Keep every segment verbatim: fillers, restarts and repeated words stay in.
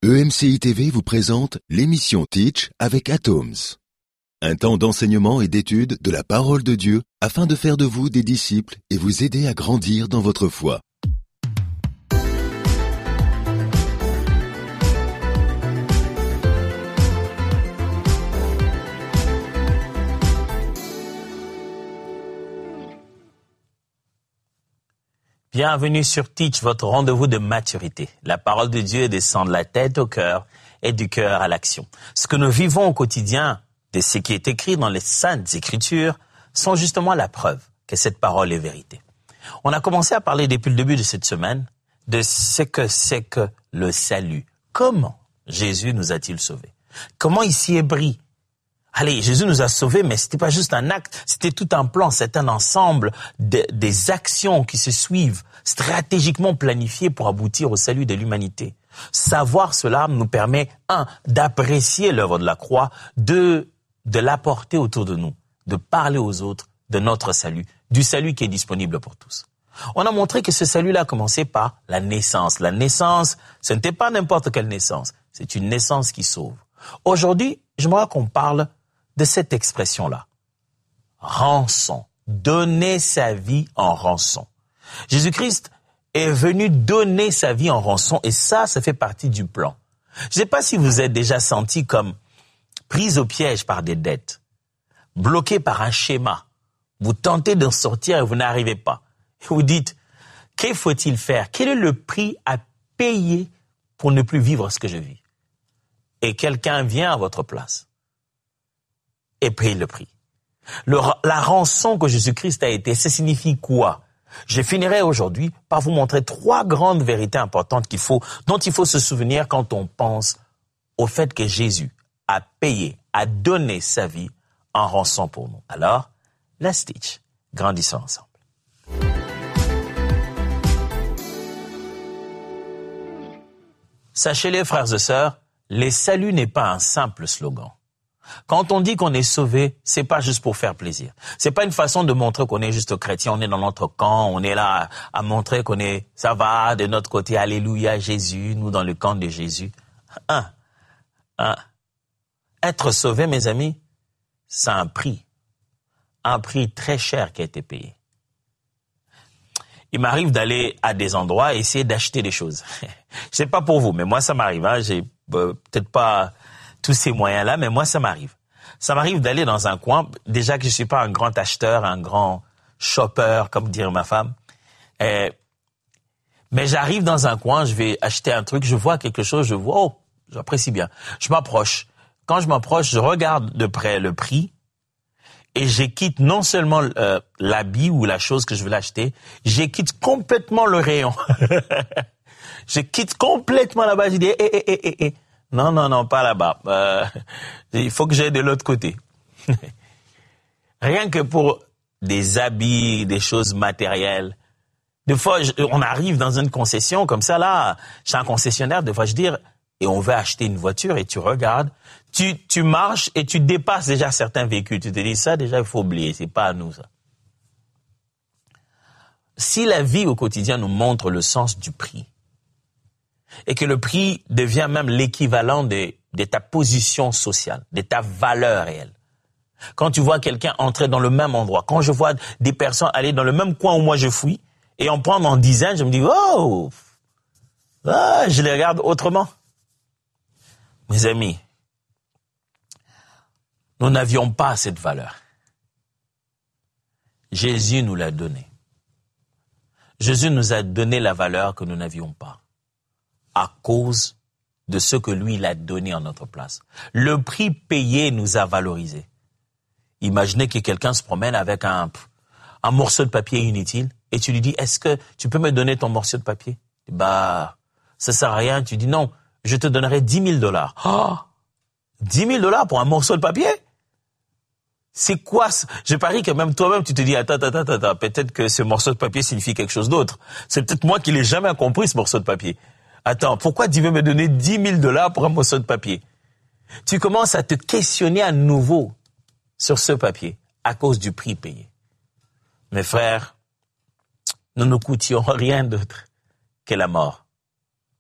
E M C I T V vous présente l'émission Teach avec Atoms. Un temps d'enseignement et d'étude de la parole de Dieu afin de faire de vous des disciples et vous aider à grandir dans votre foi. Bienvenue sur Teach, votre rendez-vous de maturité. La parole de Dieu descend de la tête au cœur et du cœur à l'action. Ce que nous vivons au quotidien de ce qui est écrit dans les Saintes Écritures sont justement la preuve que cette parole est vérité. On a commencé à parler depuis le début de cette semaine de ce que c'est que le salut. Comment Jésus nous a-t-il sauvés? Comment il s'y est pris? Allez, Jésus nous a sauvés, mais c'était pas juste un acte, c'était tout un plan, c'est un ensemble de, des actions qui se suivent, stratégiquement planifiées pour aboutir au salut de l'humanité. Savoir cela nous permet, un, d'apprécier l'œuvre de la croix, deux, de l'apporter autour de nous, de parler aux autres de notre salut, du salut qui est disponible pour tous. On a montré que ce salut-là commençait par la naissance. La naissance, ce n'était pas n'importe quelle naissance, c'est une naissance qui sauve. Aujourd'hui, j'aimerais qu'on parle de cette expression-là. Rançon. Donner sa vie en rançon. Jésus-Christ est venu donner sa vie en rançon et ça, ça fait partie du plan. Je ne sais pas si vous êtes déjà senti comme pris au piège par des dettes, bloqué par un schéma. Vous tentez d'en sortir et vous n'arrivez pas. Et vous dites, que faut-il faire? Quel est le prix à payer pour ne plus vivre ce que je vis? Et quelqu'un vient à votre place et paye le prix. Le, la rançon que Jésus-Christ a été, ça signifie quoi? Je finirai aujourd'hui par vous montrer trois grandes vérités importantes qu'il faut, dont il faut se souvenir quand on pense au fait que Jésus a payé, a donné sa vie en rançon pour nous. Alors, let's teach. Grandissons ensemble. Sachez-les, frères et sœurs, le salut n'est pas un simple slogan. Quand on dit qu'on est sauvé, c'est pas juste pour faire plaisir. C'est pas une façon de montrer qu'on est juste chrétien, on est dans notre camp, on est là à montrer qu'on est, ça va, de notre côté, alléluia, Jésus, nous dans le camp de Jésus. Un, un, être sauvé, mes amis, c'est un prix. Un prix très cher qui a été payé. Il m'arrive d'aller à des endroits et essayer d'acheter des choses. Je sais pas pour vous, mais moi ça m'arrive, hein, j'ai euh, peut-être pas tous ces moyens-là, mais moi, ça m'arrive. Ça m'arrive d'aller dans un coin, déjà que je suis pas un grand acheteur, un grand shopper, comme dirait ma femme. Et, mais j'arrive dans un coin, je vais acheter un truc, je vois quelque chose, je vois, oh, j'apprécie bien. Je m'approche. Quand je m'approche, je regarde de près le prix et je quitte non seulement euh, l'habit ou la chose que je veux l'acheter, je quitte complètement le rayon. Je quitte complètement là-bas, je dis, hé, hé, hé, hé, hé. Non, non, non, pas là-bas. Euh, il faut que j'aille de l'autre côté. Rien que pour des habits, des choses matérielles. Des fois, je, on arrive dans une concession comme ça, là, chez un concessionnaire, des fois, je dis, et on veut acheter une voiture, et tu regardes, tu, tu marches et tu dépasses déjà certains véhicules. Tu te dis, ça, déjà, il faut oublier, c'est pas à nous, ça. Si la vie au quotidien nous montre le sens du prix, et que le prix devient même l'équivalent de, de ta position sociale, de ta valeur réelle. Quand tu vois quelqu'un entrer dans le même endroit, quand je vois des personnes aller dans le même coin où moi je fouille, et en prendre en dizaines, je me dis, oh, ah, je les regarde autrement. Mes amis, nous n'avions pas cette valeur. Jésus nous l'a donnée. Jésus nous a donné la valeur que nous n'avions pas, à cause de ce que lui, il a donné en notre place. Le prix payé nous a valorisés. Imaginez que quelqu'un se promène avec un, un morceau de papier inutile et tu lui dis, est-ce que tu peux me donner ton morceau de papier? Bah, ça sert à rien. Tu dis, non, je te donnerai dix mille dollars. Oh, dix mille dollars pour un morceau de papier? C'est quoi? Je parie que même toi-même, tu te dis, attends, attends, attends, attends, peut-être que ce morceau de papier signifie quelque chose d'autre. C'est peut-être moi qui l'ai jamais compris, ce morceau de papier. Attends, pourquoi tu veux me donner dix mille dollars pour un morceau de papier? Tu commences à te questionner à nouveau sur ce papier à cause du prix payé. Mes frères, nous ne coûtions rien d'autre que la mort.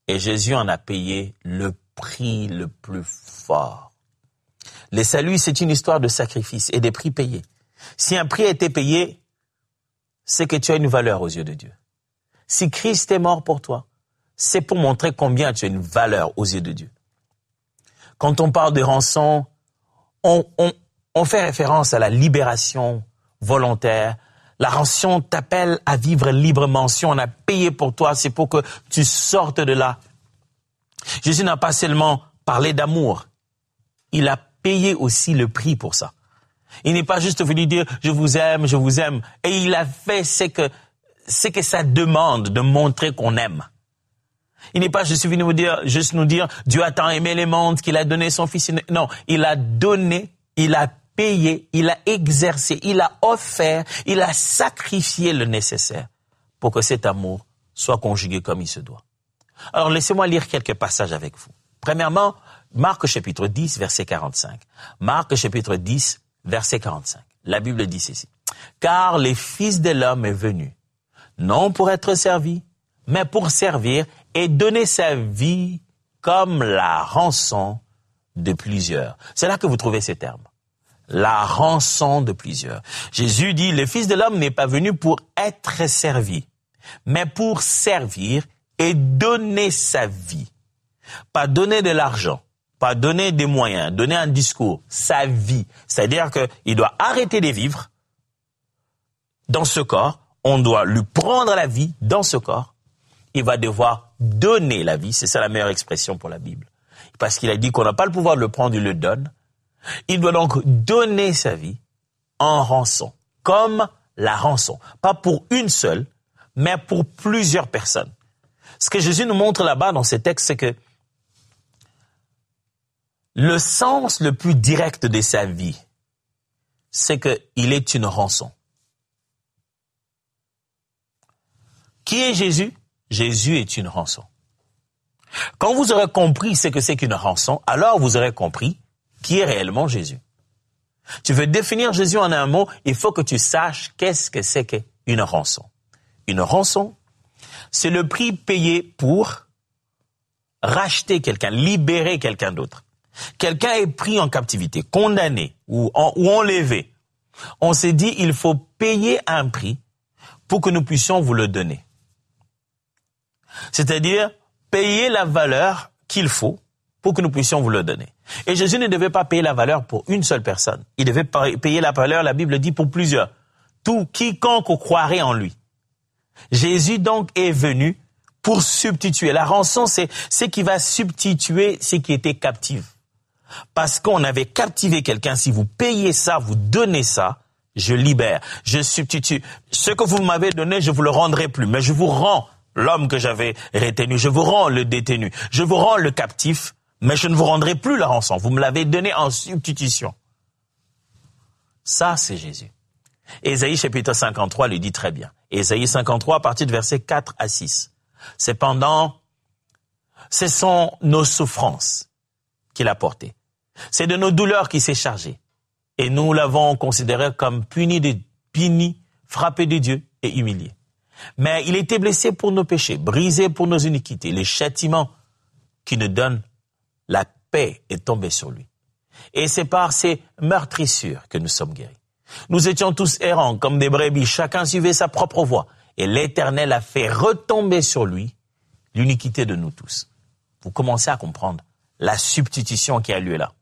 Et Jésus en a payé le prix le plus fort. Le salut, c'est une histoire de sacrifice et des prix payés. Si un prix a été payé, c'est que tu as une valeur aux yeux de Dieu. Si Christ est mort pour toi, c'est pour montrer combien tu as une valeur aux yeux de Dieu. Quand on parle de rançon, on, on, on fait référence à la libération volontaire. La rançon t'appelle à vivre librement. Si on a payé pour toi, c'est pour que tu sortes de là. Jésus n'a pas seulement parlé d'amour. Il a payé aussi le prix pour ça. Il n'est pas juste venu dire « je vous aime, je vous aime ». Et il a fait ce que, ce que ça demande de montrer qu'on aime. Il n'est pas juste venu nous dire, juste nous dire « Dieu a tant aimé les mondes qu'il a donné son Fils ». Non, il a donné, il a payé, il a exercé, il a offert, il a sacrifié le nécessaire pour que cet amour soit conjugué comme il se doit. Alors laissez-moi lire quelques passages avec vous. Premièrement, Marc chapitre dix, verset quarante-cinq. Marc chapitre dix, verset quarante-cinq. La Bible dit ceci. « Car les fils de l'homme est venu, non pour être servi, mais pour servir et donner sa vie comme la rançon de plusieurs. » C'est là que vous trouvez ces termes. La rançon de plusieurs. Jésus dit, le Fils de l'homme n'est pas venu pour être servi, mais pour servir et donner sa vie. Pas donner de l'argent, pas donner des moyens, donner un discours, sa vie. C'est-à-dire qu'il doit arrêter de vivre dans ce corps, on doit lui prendre la vie dans ce corps. Il va devoir donner la vie, c'est ça la meilleure expression pour la Bible. Parce qu'il a dit qu'on n'a pas le pouvoir de le prendre, il le donne. Il doit donc donner sa vie en rançon, comme la rançon. Pas pour une seule, mais pour plusieurs personnes. Ce que Jésus nous montre là-bas dans ces textes, c'est que le sens le plus direct de sa vie, c'est qu'il est une rançon. Qui est Jésus? Jésus est une rançon. Quand vous aurez compris ce que c'est qu'une rançon, alors vous aurez compris qui est réellement Jésus. Tu veux définir Jésus en un mot, il faut que tu saches qu'est-ce que c'est qu'une rançon. Une rançon, c'est le prix payé pour racheter quelqu'un, libérer quelqu'un d'autre. Quelqu'un est pris en captivité, condamné ou, en, ou enlevé. On s'est dit, il faut payer un prix pour que nous puissions vous le donner. C'est-à-dire, payer la valeur qu'il faut pour que nous puissions vous le donner. Et Jésus ne devait pas payer la valeur pour une seule personne. Il devait payer la valeur, la Bible dit, pour plusieurs. Tout quiconque croirait en lui. Jésus donc est venu pour substituer. La rançon, c'est ce qui va substituer ce qui était captif. Parce qu'on avait captivé quelqu'un, si vous payez ça, vous donnez ça, je libère, je substitue. Ce que vous m'avez donné, je vous le rendrai plus, mais je vous rends l'homme que j'avais retenu, je vous rends le détenu, je vous rends le captif, mais je ne vous rendrai plus la rançon. Vous me l'avez donné en substitution. Ça, c'est Jésus. Ésaïe chapitre cinquante-trois le dit très bien. Ésaïe cinquante-trois, à partir de versets quatre à six. Cependant, ce sont nos souffrances qu'il a portées. C'est de nos douleurs qu'il s'est chargé. Et nous l'avons considéré comme puni, de, puni, frappé de Dieu et humilié. Mais il était blessé pour nos péchés, brisé pour nos iniquités. Le châtiment qui nous donne la paix est tombé sur lui. Et c'est par ces meurtrissures que nous sommes guéris. Nous étions tous errants comme des brebis, chacun suivait sa propre voie. Et l'Éternel a fait retomber sur lui l'iniquité de nous tous. Vous commencez à comprendre la substitution qui a lieu là.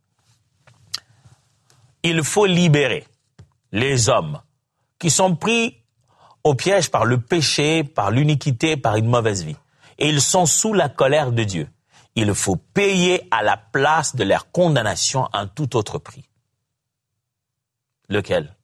Il faut libérer les hommes qui sont pris au piège par le péché, par l'iniquité, par une mauvaise vie. Et ils sont sous la colère de Dieu. Il faut payer à la place de leur condamnation un tout autre prix. Lequel?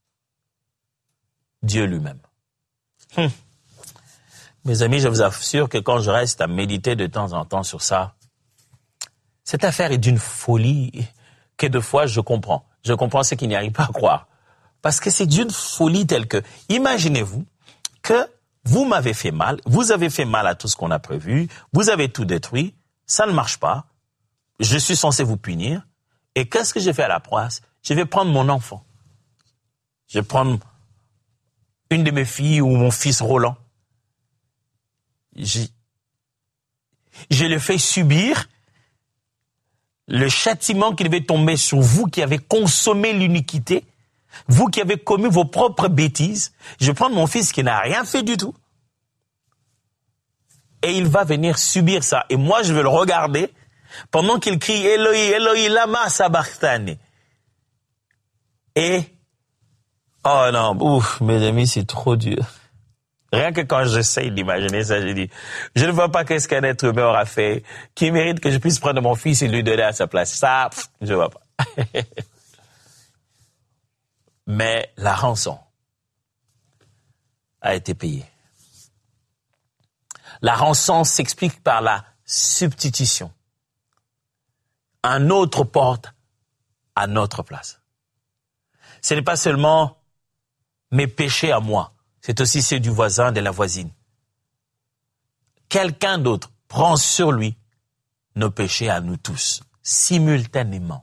Dieu lui-même. Hum. Mes amis, je vous assure que quand je reste à méditer de temps en temps sur ça, cette affaire est d'une folie que de fois je comprends. Je comprends ce qui n'y arrive pas à croire. Parce que c'est d'une folie telle que, imaginez-vous que vous m'avez fait mal, vous avez fait mal à tout ce qu'on a prévu, vous avez tout détruit, ça ne marche pas, je suis censé vous punir, et qu'est-ce que j'ai fait à la place? Je vais prendre mon enfant. Je vais prendre une de mes filles ou mon fils Roland. J'ai... Je le fais subir le châtiment qui devait tomber sur vous qui avez consommé l'iniquité, vous qui avez commis vos propres bêtises. Je prends mon fils qui n'a rien fait du tout. Et il va venir subir ça. Et moi, je vais le regarder pendant qu'il crie « Eloi, Eloi, lama sabachthani ». Et, oh non, ouf, mes amis, c'est trop dur. Rien que quand j'essaye d'imaginer ça, je dis, je ne vois pas qu'est-ce qu'un être humain aura fait qui mérite que je puisse prendre mon fils et lui donner à sa place. Ça, pff, je ne vois pas. Mais la rançon a été payée. La rançon s'explique par la substitution. Un autre porte à notre place. Ce n'est pas seulement mes péchés à moi, c'est aussi ceux du voisin, de la voisine. Quelqu'un d'autre prend sur lui nos péchés à nous tous, simultanément.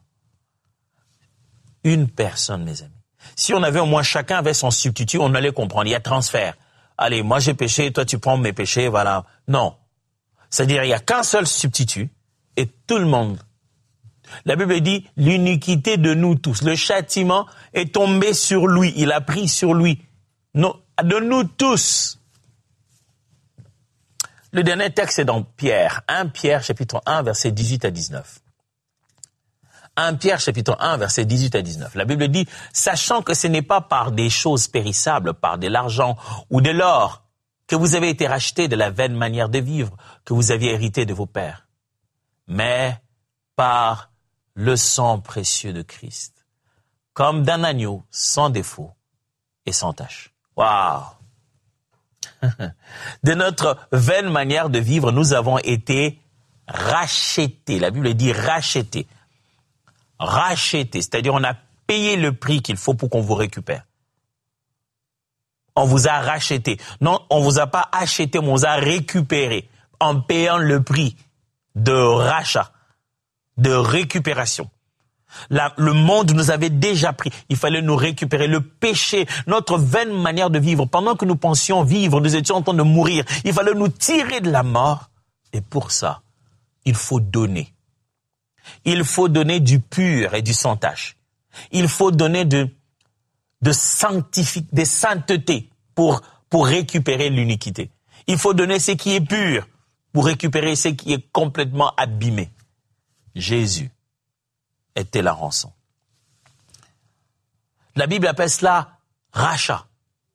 Une personne, mes amis. Si on avait au moins chacun avait son substitut, on allait comprendre. Il y a transfert. Allez, moi j'ai péché, toi tu prends mes péchés, voilà. Non. C'est-à-dire, il n'y a qu'un seul substitut et tout le monde. La Bible dit l'iniquité de nous tous. Le châtiment est tombé sur lui. Il a pris sur lui. Non, de nous tous. Le dernier texte est dans Pierre. premier Pierre, chapitre un, versets dix-huit à dix-neuf. premier Pierre, chapitre un, versets dix-huit à dix-neuf. La Bible dit, sachant que ce n'est pas par des choses périssables, par de l'argent ou de l'or, que vous avez été rachetés de la vaine manière de vivre que vous aviez hérité de vos pères, mais par le sang précieux de Christ, comme d'un agneau sans défaut et sans tache. Waouh! De notre vaine manière de vivre, nous avons été rachetés. La Bible dit rachetés. Rachetés, c'est-à-dire on a payé le prix qu'il faut pour qu'on vous récupère. On vous a racheté. Non, on vous a pas acheté, mais on vous a récupéré en payant le prix de rachat, de récupération. La, le monde nous avait déjà pris. Il fallait nous récupérer. Le péché, notre vaine manière de vivre, pendant que nous pensions vivre, nous étions en train de mourir. Il fallait nous tirer de la mort. Et pour ça, il faut donner. Il faut donner du pur et du sans tache. Il faut donner de, de sanctifique, des saintetés pour, pour récupérer l'iniquité. Il faut donner ce qui est pur pour récupérer ce qui est complètement abîmé. Jésus était la rançon. La Bible appelle cela rachat.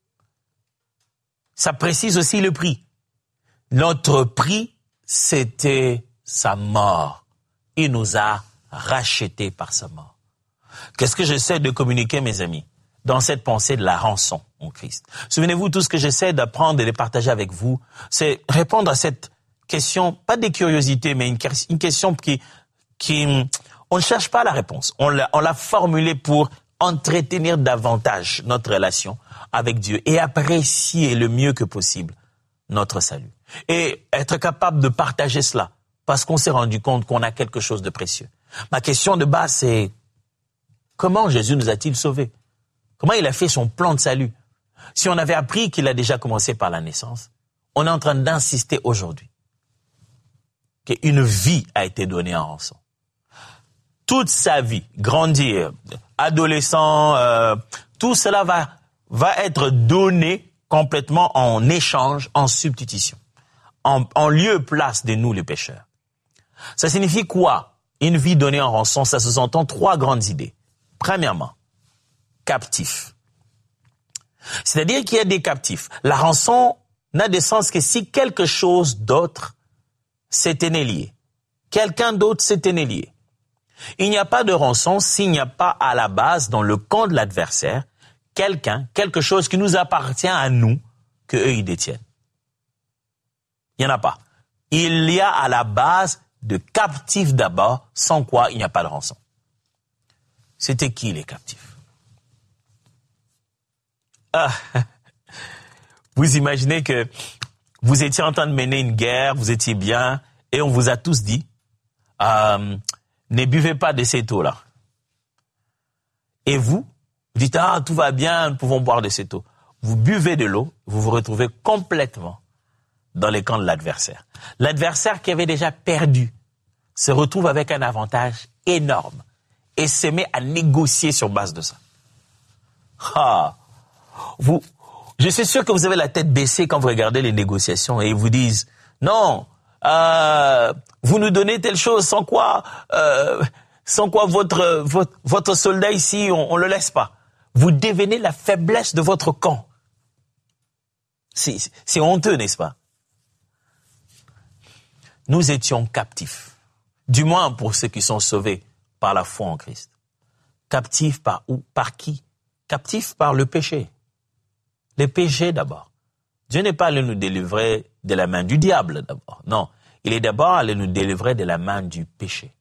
Ça précise aussi le prix. Notre prix, c'était sa mort. Il nous a rachetés par sa mort. Qu'est-ce que j'essaie de communiquer, mes amis, dans cette pensée de la rançon en Christ? Souvenez-vous, tout ce que j'essaie d'apprendre et de partager avec vous, c'est répondre à cette question, pas des curiosités, mais une, une question qui, qui, on ne cherche pas la réponse. On l'a, on l'a formulée pour entretenir davantage notre relation avec Dieu et apprécier le mieux que possible notre salut. Et être capable de partager cela parce qu'on s'est rendu compte qu'on a quelque chose de précieux. Ma question de base, c'est comment Jésus nous a-t-il sauvés? Comment il a fait son plan de salut? Si on avait appris qu'il a déjà commencé par la naissance, on est en train d'insister aujourd'hui qu'une vie a été donnée en rançon. Toute sa vie, grandir, adolescent, euh, tout cela va, va être donné complètement en échange, en substitution, en, en lieu place de nous les pécheurs. Ça signifie quoi? Une vie donnée en rançon, ça se entend trois grandes idées. Premièrement, captif. C'est-à-dire qu'il y a des captifs. La rançon n'a de sens que si quelque chose d'autre s'était lié. Quelqu'un d'autre s'était lié. Il n'y a pas de rançon s'il n'y a pas à la base, dans le camp de l'adversaire, quelqu'un, quelque chose qui nous appartient à nous, que eux ils détiennent. Il n'y en a pas. Il y a à la base de captifs d'abord, sans quoi il n'y a pas de rançon. C'était qui les captifs? Ah, vous imaginez que vous étiez en train de mener une guerre, vous étiez bien, et on vous a tous dit, euh, ne buvez pas de cette eau-là. Et vous, vous dites, ah, tout va bien, nous pouvons boire de cette eau. Vous buvez de l'eau, vous vous retrouvez complètement dans les camps de l'adversaire. L'adversaire qui avait déjà perdu se retrouve avec un avantage énorme et se met à négocier sur base de ça. Ah, vous, je suis sûr que vous avez la tête baissée quand vous regardez les négociations et ils vous disent « Non, euh, vous nous donnez telle chose sans quoi, euh, sans quoi votre, votre, votre soldat ici, on ne le laisse pas. » Vous devenez la faiblesse de votre camp. C'est, c'est honteux, n'est-ce pas? Nous étions captifs, du moins pour ceux qui sont sauvés par la foi en Christ. Captifs par où? Par qui? Captifs par le péché. Le péché d'abord. Dieu n'est pas allé nous délivrer de la main du diable d'abord. Non, il est d'abord allé nous délivrer de la main du péché.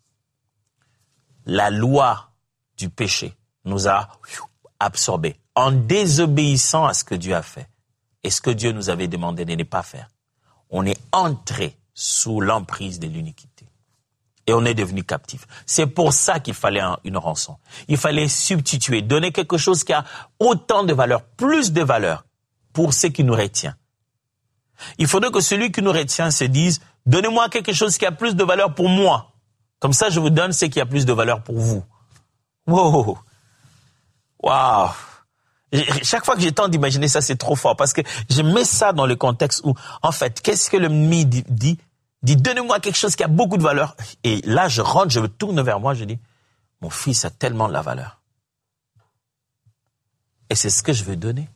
La loi du péché nous a absorbés en désobéissant à ce que Dieu a fait et ce que Dieu nous avait demandé de ne pas faire. On est entré sous l'emprise de l'iniquité et on est devenu captif. C'est pour ça qu'il fallait un, une rançon. Il fallait substituer, donner quelque chose qui a autant de valeur, plus de valeur pour ce qui nous retient. Il faudrait que celui qui nous retient se dise « Donnez-moi quelque chose qui a plus de valeur pour moi. Comme ça, je vous donne ce qui a plus de valeur pour vous. » Wow! Wow! Chaque fois que j'ai le temps d'imaginer ça, c'est trop fort parce que je mets ça dans le contexte où, en fait, qu'est-ce que l'ennemi dit, dit? Dit, donnez-moi quelque chose qui a beaucoup de valeur. Et là, je rentre, je me tourne vers moi, je dis, mon fils a tellement de la valeur. Et c'est ce que je veux donner.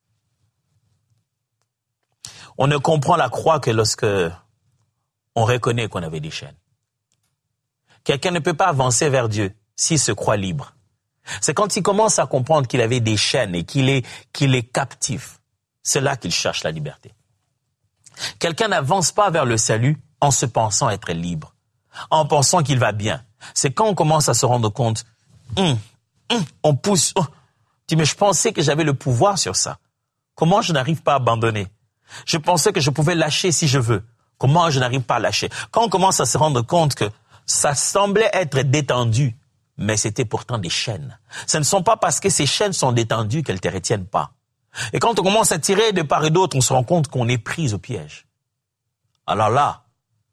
On ne comprend la croix que lorsque on reconnaît qu'on avait des chaînes. Quelqu'un ne peut pas avancer vers Dieu s'il se croit libre. C'est quand il commence à comprendre qu'il avait des chaînes et qu'il est, qu'il est captif. C'est là qu'il cherche la liberté. Quelqu'un n'avance pas vers le salut en se pensant être libre, en pensant qu'il va bien. C'est quand on commence à se rendre compte, hum, hum, on pousse. Oh. Tu dis, mais je pensais que j'avais le pouvoir sur ça. Comment je n'arrive pas à abandonner? Je pensais que je pouvais lâcher si je veux. Comment je n'arrive pas à lâcher? Quand on commence à se rendre compte que ça semblait être détendu, mais c'était pourtant des chaînes. Ce ne sont pas parce que ces chaînes sont détendues qu'elles ne te retiennent pas. Et quand on commence à tirer de part et d'autre, on se rend compte qu'on est pris au piège. Alors là,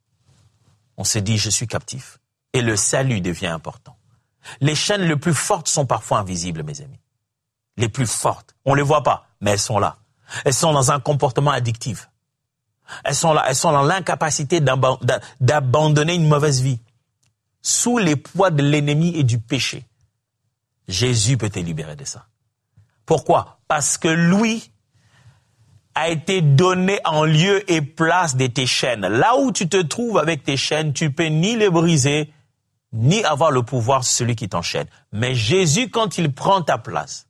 on se dit, je suis captif. Et le salut devient important. Les chaînes les plus fortes sont parfois invisibles, mes amis. Les plus fortes. On ne les voit pas, mais elles sont là. Elles sont dans un comportement addictif. Elles sont là, elles sont dans l'incapacité d'abandonner une mauvaise vie. Sous les poids de l'ennemi et du péché. Jésus peut te libérer de ça. Pourquoi? Parce que lui a été donné en lieu et place de tes chaînes. Là où tu te trouves avec tes chaînes, tu peux ni les briser, ni avoir le pouvoir sur celui qui t'enchaîne. Mais Jésus, quand il prend ta place,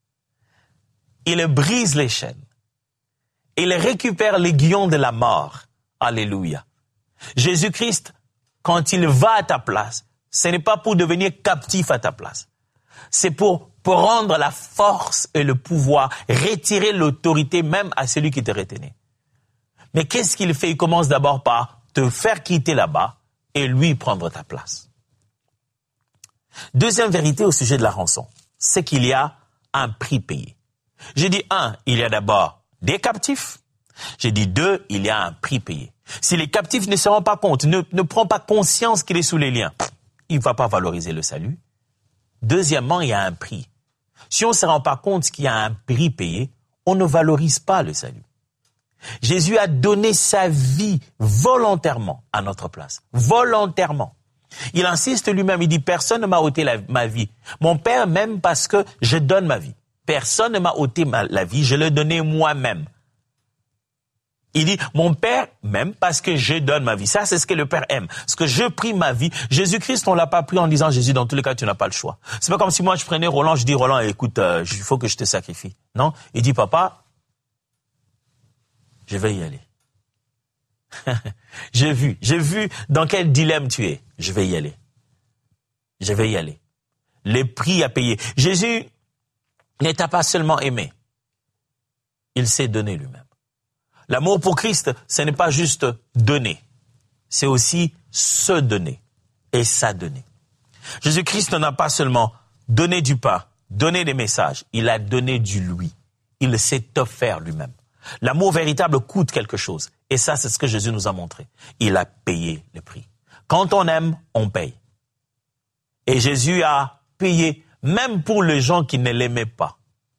il brise les chaînes. Il récupère les guillons de la mort. Alléluia. Jésus-Christ, quand il va à ta place, ce n'est pas pour devenir captif à ta place. C'est pour prendre la force et le pouvoir, retirer l'autorité même à celui qui te retenait. Mais qu'est-ce qu'il fait? Il commence d'abord par te faire quitter là-bas et lui prendre ta place. Deuxième vérité au sujet de la rançon, c'est qu'il y a un prix payé. J'ai dit un, il y a d'abord des captifs. J'ai dit deux, il y a un prix payé. Si les captifs ne se rendent pas compte, ne, ne prend pas conscience qu'il est sous les liens, il ne va pas valoriser le salut. Deuxièmement, il y a un prix. Si on ne se rend pas compte qu'il y a un prix payé, on ne valorise pas le salut. Jésus a donné sa vie volontairement à notre place. Volontairement. Il insiste lui-même, il dit, personne ne m'a ôté la, ma vie. Mon Père m'aime parce que je donne ma vie. Personne ne m'a ôté ma, la vie, je l'ai donnée moi-même. Il dit, mon Père m'aime parce que je donne ma vie. Ça, c'est ce que le Père aime. Ce que je prie ma vie. Jésus-Christ, on l'a pas pris en disant, Jésus, dans tous les cas, tu n'as pas le choix. C'est pas comme si moi, je prenais Roland, je dis, Roland, écoute, euh, il faut que je te sacrifie. Non, il dit, papa, je vais y aller. J'ai vu, j'ai vu dans quel dilemme tu es. Je vais y aller. Je vais y aller. Les prix à payer. Jésus ne t'a pas seulement aimé. Il s'est donné lui-même. L'amour pour Christ, ce n'est pas juste donner. C'est aussi se donner et s'adonner. Jésus-Christ n'a pas seulement donné du pain, donné des messages. Il a donné du lui. Il s'est offert lui-même. L'amour véritable coûte quelque chose. Et ça, c'est ce que Jésus nous a montré. Il a payé le prix. Quand on aime, on paye. Et Jésus a payé, même pour les gens qui ne l'aimaient pas.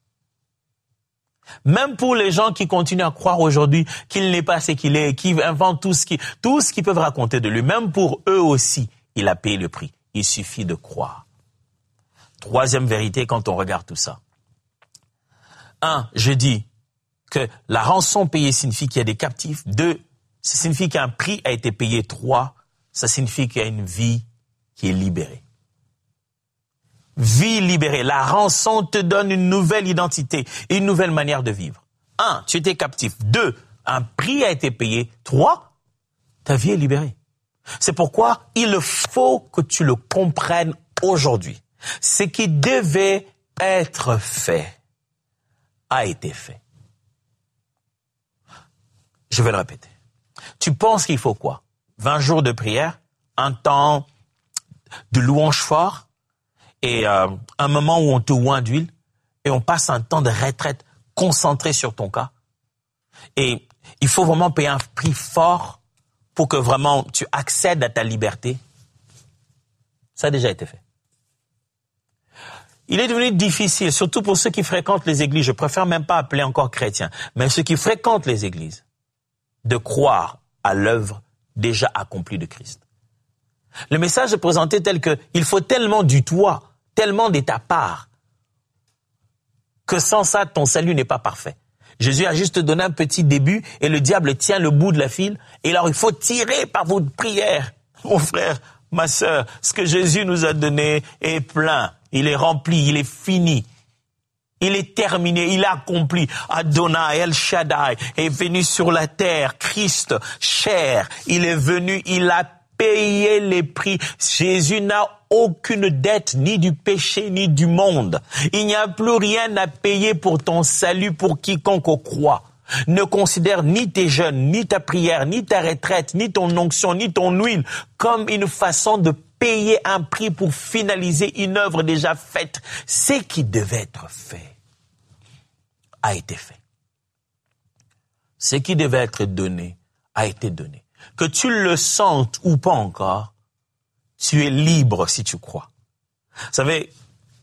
Même pour les gens qui continuent à croire aujourd'hui qu'il n'est pas ce qu'il est, qui inventent tout ce qui, tout ce qu'ils peuvent raconter de lui. Même pour eux aussi, il a payé le prix. Il suffit de croire. Troisième vérité quand on regarde tout ça. Un, je dis que la rançon payée signifie qu'il y a des captifs. Deux, ça signifie qu'un prix a été payé. Trois, ça signifie qu'il y a une vie qui est libérée. Vie libérée. La rançon te donne une nouvelle identité et une nouvelle manière de vivre. Un, tu étais captif. Deux, un prix a été payé. Trois, ta vie est libérée. C'est pourquoi il faut que tu le comprennes aujourd'hui. Ce qui devait être fait a été fait. Je vais le répéter. Tu penses qu'il faut quoi? vingt jours de prière, un temps de louange fort et euh, un moment où on te oint d'huile et on passe un temps de retraite concentré sur ton cas. Et il faut vraiment payer un prix fort pour que vraiment tu accèdes à ta liberté. Ça a déjà été fait. Il est devenu difficile, surtout pour ceux qui fréquentent les églises, je préfère même pas appeler encore chrétiens, mais ceux qui fréquentent les églises, de croire à l'œuvre déjà accomplie de Christ. Le message est présenté tel que il faut tellement du toi, tellement de ta part, que sans ça, ton salut n'est pas parfait. Jésus a juste donné un petit début et le diable tient le bout de la file. Et alors, il faut tirer par votre prière. Mon frère, ma sœur, ce que Jésus nous a donné est plein. Il est rempli, il est fini. Il est terminé, il a accompli. Adonai, El Shaddai est venu sur la terre. Christ, chair, il est venu, il a payé les prix. Jésus n'a aucune dette, ni du péché, ni du monde. Il n'y a plus rien à payer pour ton salut, pour quiconque croit. Ne considère ni tes jeûnes, ni ta prière, ni ta retraite, ni ton onction, ni ton huile comme une façon de payer un prix pour finaliser une œuvre déjà faite. Ce qui devait être fait a été fait. Ce qui devait être donné a été donné. Que tu le sentes ou pas encore, tu es libre si tu crois. Vous savez,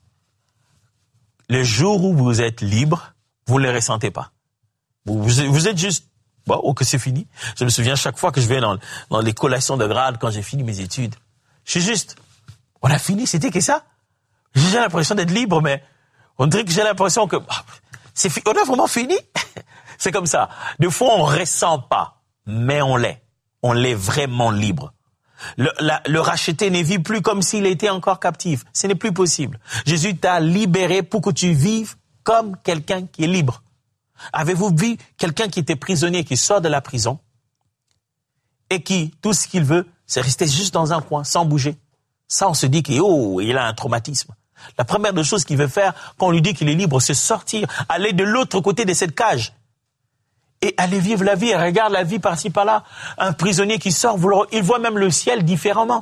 le jour où vous êtes libre, vous ne le ressentez pas. Vous, vous êtes juste, bon, oh, que c'est fini. Je me souviens chaque fois que je vais dans, dans les collations de grade, quand j'ai fini mes études, je suis juste, on a fini, c'était que ça. J'ai l'impression d'être libre, mais on dirait que j'ai l'impression que ah, c'est fi- on a vraiment fini. C'est comme ça. Des fois, on ressent pas, mais on l'est. On l'est vraiment libre. Le, la, le racheté ne vit plus comme s'il était encore captif. Ce n'est plus possible. Jésus t'a libéré pour que tu vives comme quelqu'un qui est libre. Avez-vous vu quelqu'un qui était prisonnier, qui sort de la prison et qui, tout ce qu'il veut, c'est rester juste dans un coin, sans bouger. Ça, on se dit qu'il oh, il a un traumatisme. La première des choses qu'il veut faire quand on lui dit qu'il est libre, c'est sortir, aller de l'autre côté de cette cage et aller vivre la vie. Et regarde la vie par-ci, par-là. Un prisonnier qui sort, il voit même le ciel différemment.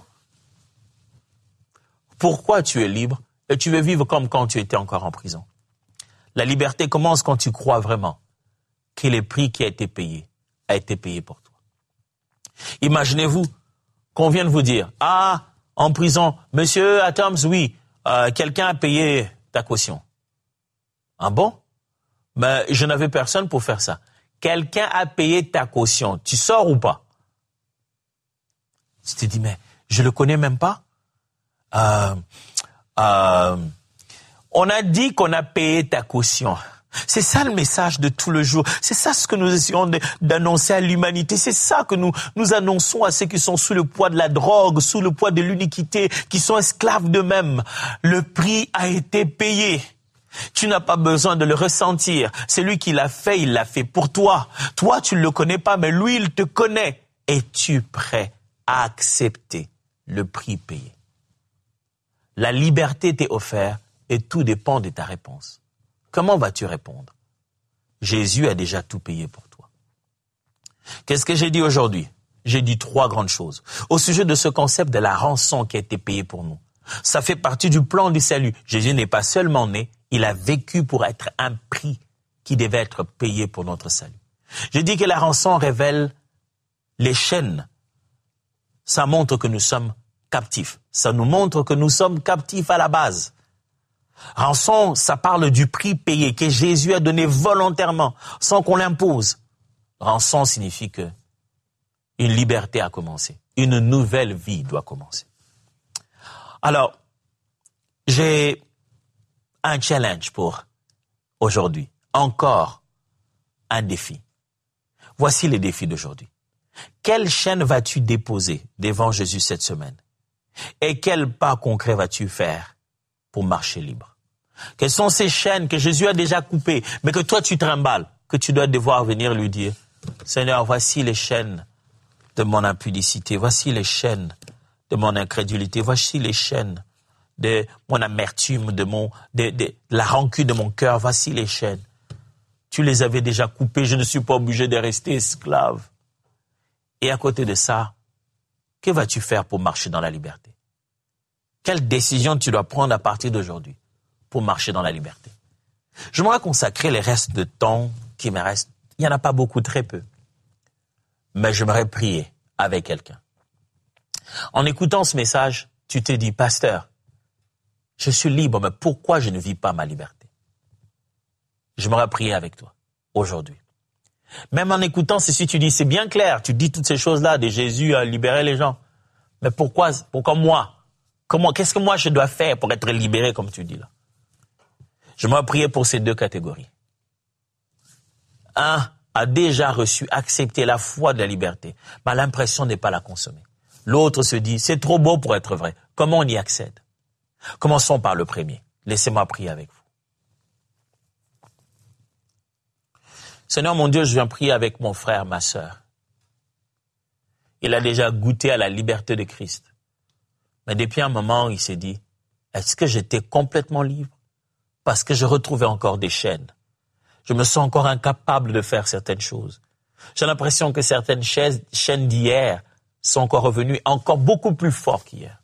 Pourquoi tu es libre et tu veux vivre comme quand tu étais encore en prison? La liberté commence quand tu crois vraiment que le prix qui a été payé a été payé pour toi. Imaginez-vous qu'on vient de vous dire, ah, en prison, monsieur Atoms, oui, euh, quelqu'un a payé ta caution. Ah bon? Mais je n'avais personne pour faire ça. Quelqu'un a payé ta caution. Tu sors ou pas? Tu te dis, mais je le connais même pas. Euh, euh, on a dit qu'on a payé ta caution. C'est ça le message de tout le jour. C'est ça ce que nous essayons d'annoncer à l'humanité. C'est ça que nous, nous annonçons à ceux qui sont sous le poids de la drogue, sous le poids de l'iniquité, qui sont esclaves d'eux-mêmes. Le prix a été payé. Tu n'as pas besoin de le ressentir. C'est lui qui l'a fait, il l'a fait pour toi. Toi, tu ne le connais pas, mais lui, il te connaît. Es-tu prêt à accepter le prix payé? La liberté t'est offerte et tout dépend de ta réponse. Comment vas-tu répondre? Jésus a déjà tout payé pour toi. Qu'est-ce que j'ai dit aujourd'hui? J'ai dit trois grandes choses. Au sujet de ce concept de la rançon qui a été payée pour nous. Ça fait partie du plan du salut. Jésus n'est pas seulement né, il a vécu pour être un prix qui devait être payé pour notre salut. Je dis que la rançon révèle les chaînes. Ça montre que nous sommes captifs. Ça nous montre que nous sommes captifs à la base. Rançon, ça parle du prix payé que Jésus a donné volontairement, sans qu'on l'impose. Rançon signifie que une liberté a commencé. Une nouvelle vie doit commencer. Alors, j'ai un challenge pour aujourd'hui. Encore un défi. Voici les défis d'aujourd'hui. Quelle chaîne vas-tu déposer devant Jésus cette semaine? Et quel pas concret vas-tu faire pour marcher libre? Quelles sont ces chaînes que Jésus a déjà coupées, mais que toi tu trimbales, que tu dois devoir venir lui dire, Seigneur, voici les chaînes de mon impudicité, voici les chaînes de mon incrédulité, voici les chaînes de mon amertume, de, mon, de, de, de la rancune de mon cœur, voici les chaînes. Tu les avais déjà coupées, je ne suis pas obligé de rester esclave. Et à côté de ça, que vas-tu faire pour marcher dans la liberté? Quelle décision tu dois prendre à partir d'aujourd'hui pour marcher dans la liberté? J'aimerais consacrer les restes de temps qui me restent. Il n'y en a pas beaucoup, très peu. Mais j'aimerais prier avec quelqu'un. En écoutant ce message, tu te dis, pasteur, je suis libre, mais pourquoi je ne vis pas ma liberté? J'aimerais prier avec toi aujourd'hui. Même en écoutant ceci, tu dis, c'est bien clair, tu dis toutes ces choses-là de Jésus à libérer les gens. Mais pourquoi, pourquoi moi? Comment, qu'est-ce que moi je dois faire pour être libéré, comme tu dis là? J'aimerais prier pour ces deux catégories. Un a déjà reçu, accepté la foi de la liberté, mais l'impression n'est pas la consommer. L'autre se dit, c'est trop beau pour être vrai. Comment on y accède? Commençons par le premier. Laissez-moi prier avec vous. Seigneur mon Dieu, je viens prier avec mon frère, ma sœur. Il a déjà goûté à la liberté de Christ. Mais depuis un moment, il s'est dit, est-ce que j'étais complètement libre? Parce que je retrouvais encore des chaînes. Je me sens encore incapable de faire certaines choses. J'ai l'impression que certaines chaînes d'hier sont encore revenues encore beaucoup plus fort qu'hier.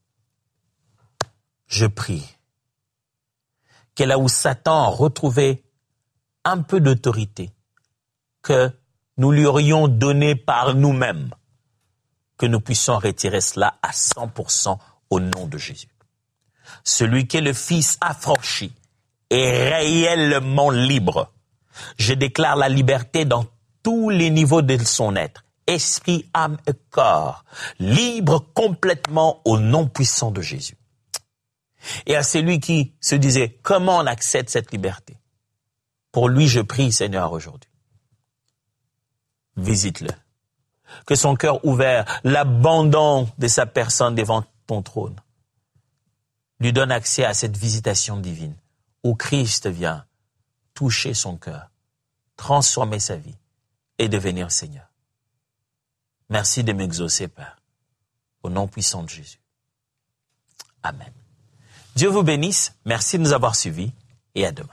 Je prie que là où Satan a retrouvé un peu d'autorité que nous lui aurions donné par nous-mêmes, que nous puissions retirer cela à cent pour cent au nom de Jésus. Celui qui est le Fils affranchi est réellement libre. Je déclare la liberté dans tous les niveaux de son être, esprit, âme et corps, libre complètement au nom puissant de Jésus. Et à celui qui se disait, comment on accède cette liberté? Pour lui, je prie, Seigneur, aujourd'hui. Visite-le. Que son cœur ouvert, l'abandon de sa personne devant ton trône, lui donne accès à cette visitation divine où Christ vient toucher son cœur, transformer sa vie et devenir Seigneur. Merci de m'exaucer, Père, au nom puissant de Jésus. Amen. Dieu vous bénisse. Merci de nous avoir suivis et à demain.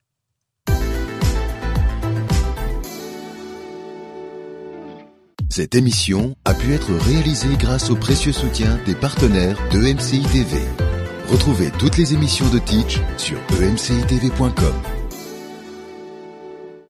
Cette émission a pu être réalisée grâce au précieux soutien des partenaires de E M C I T V. Retrouvez toutes les émissions de Teach sur e m c i t v point com.